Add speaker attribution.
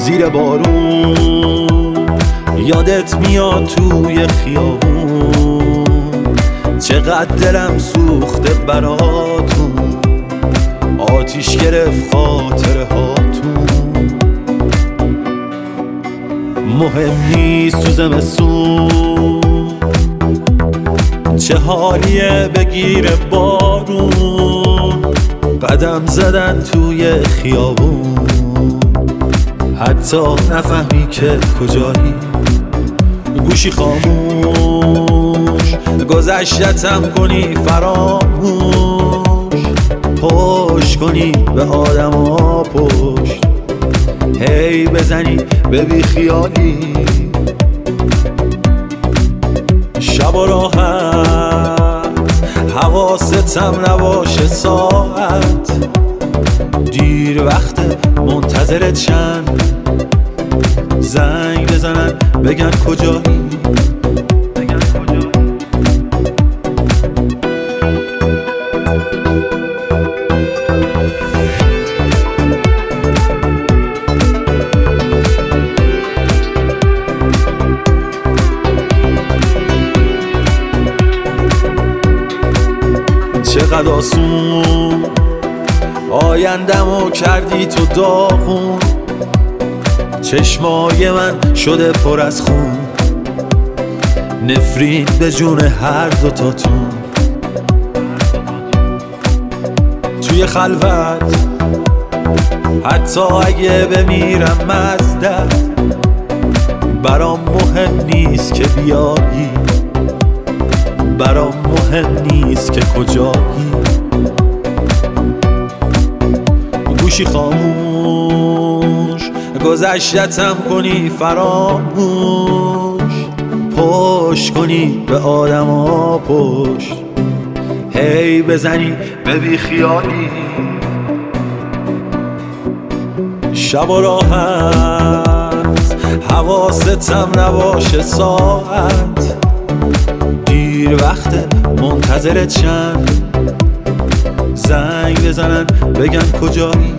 Speaker 1: زیر بارون یادت میاد توی خیابون، چقدر دلم سوخته براتون، آتیش گرفت خاطره هاتون. مهم نیست تو زمستون چه حالیه بگیره بارون، قدم زدن توی خیابون حتی نفهمی که کجایی. گوشی خاموش گذشتم کنی فراموش، پشت کنی به آدم ها پشت، هی بزنی به بی خیالی. شب و راحت حواستم نباشه ساعت، دیر وقت منتظرت شن، زنگ بزنن بگن کجایی. چقدر آسون آیندمو کردی تو داغون، چشمای من شده پر از خون، نفرین به جون هر دوتاتون. توی خلوت حتی اگه بمیرم از درد، برام مهم نیست که بیایی، برام مهم نیست که کجایی. گوشی خاموش گذشتم کنی فراموش، پشت کنی به آدم ها پشت، هی بزنی به بی خیالی. شب و راحت حواستم نباشه ساعت، دیر وقت منتظرت شن، زنگ بزنن بگن کجایی.